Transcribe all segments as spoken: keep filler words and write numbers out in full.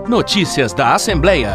Notícias da Assembleia.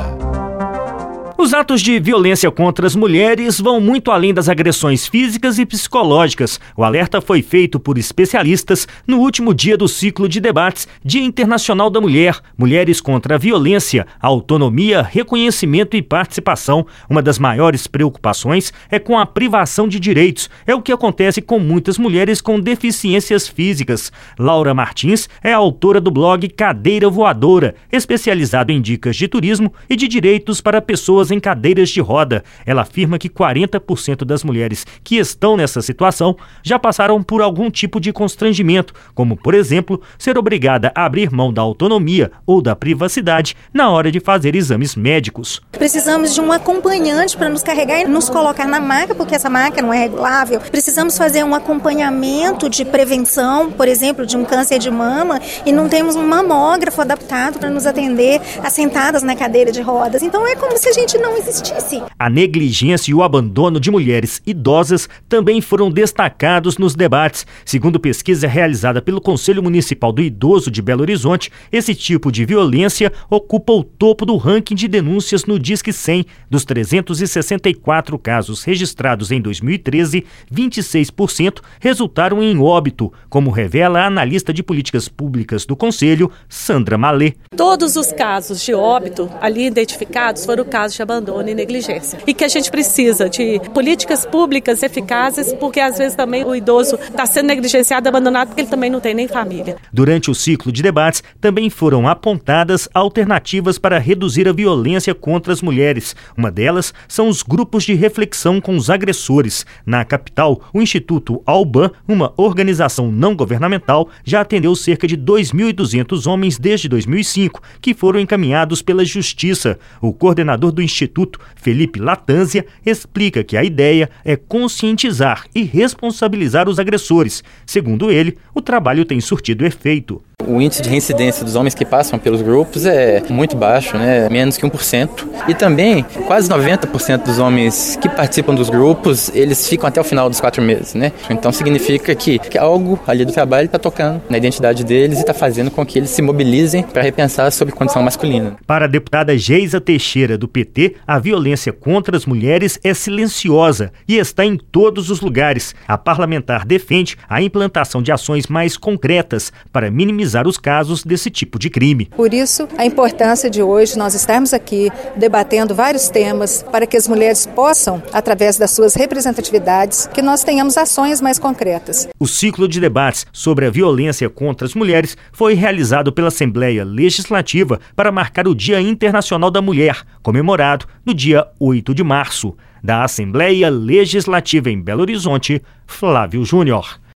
Os atos de violência contra as mulheres vão muito além das agressões físicas e psicológicas. O alerta foi feito por especialistas no último dia do ciclo de debates Dia Internacional da Mulher, Mulheres contra a Violência, Autonomia, Reconhecimento e Participação. Uma das maiores preocupações é com a privação de direitos. É o que acontece com muitas mulheres com deficiências físicas. Laura Martins é autora do blog Cadeira Voadora, especializado em dicas de turismo e de direitos para pessoas em cadeiras de roda. Ela afirma que quarenta por cento das mulheres que estão nessa situação já passaram por algum tipo de constrangimento, como, por exemplo, ser obrigada a abrir mão da autonomia ou da privacidade na hora de fazer exames médicos. Precisamos de um acompanhante para nos carregar e nos colocar na maca, porque essa maca não é regulável. Precisamos fazer um acompanhamento de prevenção, por exemplo, de um câncer de mama, e não temos um mamógrafo adaptado para nos atender assentadas na cadeira de rodas. Então é como se a gente não existisse. A negligência e o abandono de mulheres idosas também foram destacados nos debates. Segundo pesquisa realizada pelo Conselho Municipal do Idoso de Belo Horizonte, esse tipo de violência ocupa o topo do ranking de denúncias no Disque cem. Dos trezentos e sessenta e quatro casos registrados em dois mil e treze, vinte e seis por cento resultaram em óbito, como revela a analista de políticas públicas do Conselho, Sandra Malê. Todos os casos de óbito ali identificados foram casos de abandono e negligência. E que a gente precisa de políticas públicas eficazes, porque às vezes também o idoso está sendo negligenciado, abandonado, porque ele também não tem nem família. Durante o ciclo de debates, também foram apontadas alternativas para reduzir a violência contra as mulheres. Uma delas são os grupos de reflexão com os agressores. Na capital, o Instituto Alban, uma organização não governamental, já atendeu cerca de dois mil e duzentos homens desde dois mil e cinco, que foram encaminhados pela Justiça. O coordenador do Instituto, Felipe Latância, explica que a ideia é conscientizar e responsabilizar os agressores. Segundo ele, o trabalho tem surtido efeito. O índice de reincidência dos homens que passam pelos grupos é muito baixo, né? Menos que um por cento. E também, quase noventa por cento dos homens que participam dos grupos, eles ficam até o final dos quatro meses, né? Então significa que, que algo ali do trabalho está tocando na identidade deles e está fazendo com que eles se mobilizem para repensar sobre condição masculina. Para a deputada Geisa Teixeira, do P T, a violência contra as mulheres é silenciosa e está em todos os lugares. A parlamentar defende a implantação de ações mais concretas para minimizar os casos desse tipo de crime. Por isso, a importância de hoje nós estarmos aqui debatendo vários temas para que as mulheres possam, através das suas representatividades, que nós tenhamos ações mais concretas. O ciclo de debates sobre a violência contra as mulheres foi realizado pela Assembleia Legislativa para marcar o Dia Internacional da Mulher, comemorado no dia oito de março. Da Assembleia Legislativa em Belo Horizonte, Flávio Júnior.